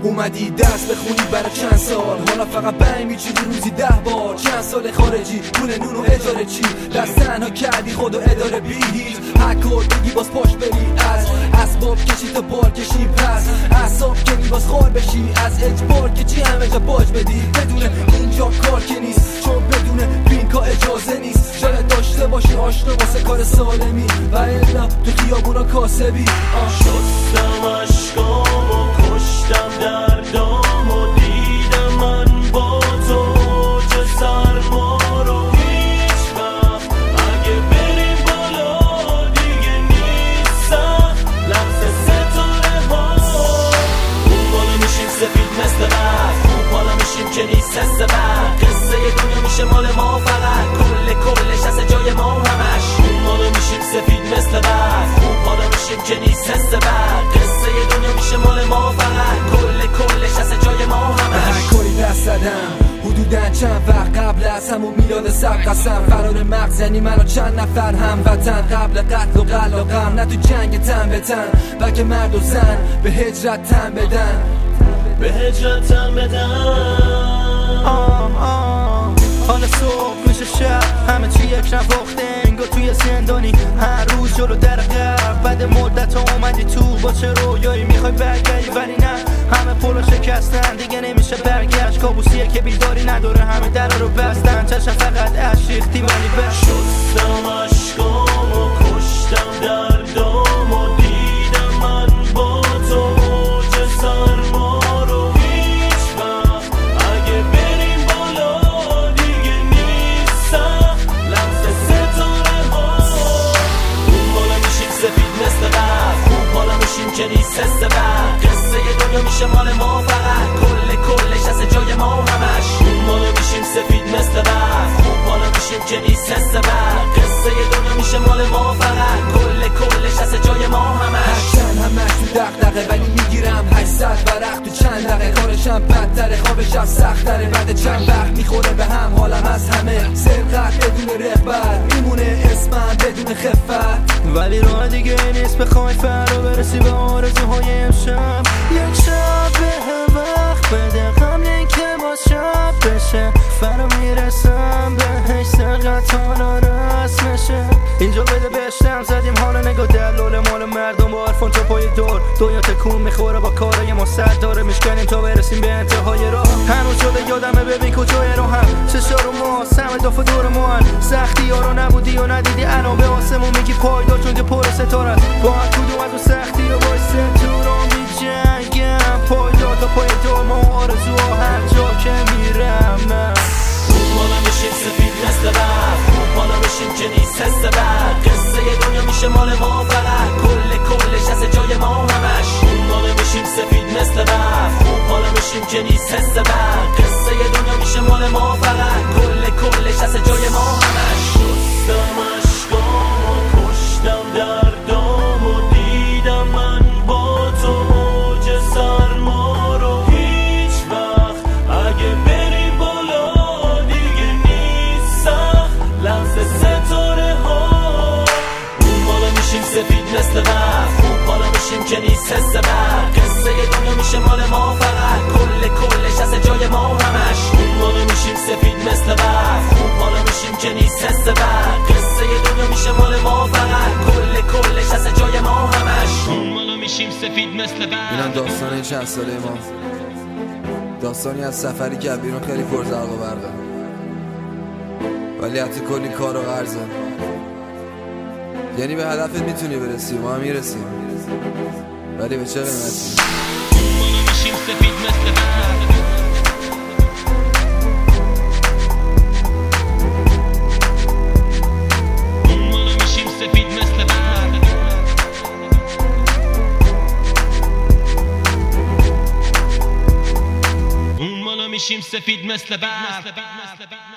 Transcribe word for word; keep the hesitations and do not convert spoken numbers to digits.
اومدی درس بخونی برای چند سال، حالا فقط بنگ میچینی روزی ده بار. چند سال خارجی، پول نون و اجاره چی؟ دست تنها کردی خود و اداره بی هیچ. هکر بگی باز پاش بری از اسباب کشی تا بار کشی، پس اعصاب کنی باز خار بشی از اجبار که چی همه جا باج بدی. بدون اینجا کار که نیست، چون بدون بینکا اجازه نیست. شاید داشته باشی آشنا واسه کار سالمی و الا تو خیابونا کاسبی. شستم عشقام و کشتم دردام و دیدم من با تو چه سرما رو. هیچ وقت اگه بریم بالا دیگه نیستم لحظه ستاره ها. اون بالا میشیم سفید مثل برف، اون بالا میشیم که نیست حس برق. قصه دنیا میشه مال ما فقط، کل کلش از جای ما همش. اون بالا میشیم سفید مثل برف، اون بالا میشیم که نیست حس برق. قصه دنیا میشه مال ما فقط، کل کلش از جای ما همش. هر کاری دست زدم حدوداً چند وقت قبل از همون میلاد سب قسم. فرار مغز یعنی من و چند نفر هم وطن، قبل قتل و قل و غم نه تو جنگ تن به تن، بلکه مرد و زن به هجرت تن بدن، به هجرت تن بدن. آه آه حالا صبح میشه شب، همه چی یک نواخته انگار توی زندانی. هر روز جلو در قرب، بعد مدت ها اومدی تو با چه رویایی میخوای برگردی ولی نه، همه پلو شکستن دیگه نمیشه برگشت. کابوسیه که بیداری نداره، همه در رو بستن. چشم فقط عشق ریختی ولی بس. شستم عشقام و کشتم دردام و دیدم من با تو چه سرما رو. هیچ وقت اگه بریم بالا دیگه نیستم لحظه ستاره ها. اون بالا میشیم سفید مثل برف، اون بالا میشیم که نیست حس برق. قصه دنیا میشه مال ما فقط، کل کلش از جای ما همش. اون بالا میشیم سفید مثل برف، اون بالا میشیم که نیست حس برق. قصه دنیا میشه مال ما فقط، کل کلش از جای ما همش. هرچند همش تو دغدغه ولی میگیرم هشتصد ورق تو چند دقیقه. کارشم بدتره، خوابشم سختره، بعد چند وقت میخوره به هم حالم از همه. سرقت بدون رغبت میمونه اسمم بدون خفت، ولی راه دیگه نیست بخوای فرا برسی به آرزوهای امشب. یک شب به وقت بده قبل اینکه باز شب بشه، فرا میرسم بهش سرقت حالا رسمشه. اینجا بده بشتم زدیم حالا نگاه دلال مال مردم با عرفان تا پای دور. دنیا تکون میخوره با کارای ما سر داره، میشکنیم تا برسیم به انتهای راه. هنوز شده یادمه ببین کجای راهم، چشا رو ما سم دافه دور ما هن. سختی ها رو نبودی و ندیدی الان به آسمون میگی پایدار چون که پر ستاره است. با هر کدوم از اون سختی و بایسته تو رو میجنگم، پایدار تا پای دور ما آرزوها هر جا که میرم. اون بالا میشیم سفید مثل برف، اون بالا میشیم که نیست حس برق. قصه دنیا میشه مال ما فقط، کل کلش از جای ما همش. اون بالا میشیم سفید مثل برف، اون بالا میشیم که نیست حس برق. قصه دنیا میشه مال ما فقط، کل کلش از جای ما همش. شستم عشقام و کشتم دردام و دیدم من با تو موج سرما رو. هیچ وقت اگه بریم بالا دیگه نیستم لحظه ستاره ها. اون بالا میشیم سفید مثل برف، اون بالا میشیم که نیست حس برق. قصه دنیا میشه مال ما فقط، کل کلش از جای ما همش. اون بالا میشیم سفید مثل برف، اون بالا میشیم که نیست حس برق. قصه دنیا میشه مال ما فقط، کل کلش از جای ما همش. اون بالا میشیم سفید مثل برف. اینم داستان چند ساله ما، داستانی از سفری که بیرون خیلی پرزرق و برقه، ولی حتی کلی کار و غرزه. یعنی به هدفت میتونی برسی، ما هم میرسیم، ولی به چه قیمتی؟ اون بالا میشیم سفید مثل برف. اون بالا میشیم سفید مثل برف. اون بالا میشیم سفید مثل برف.